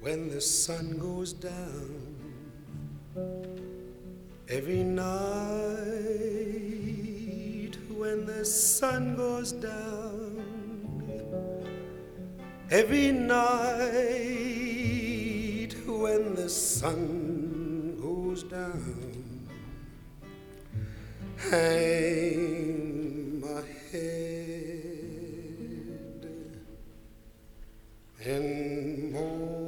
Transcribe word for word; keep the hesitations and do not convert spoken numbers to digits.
when the sun goes down, every night when the sun goes down, every night when the sun goes down, hey.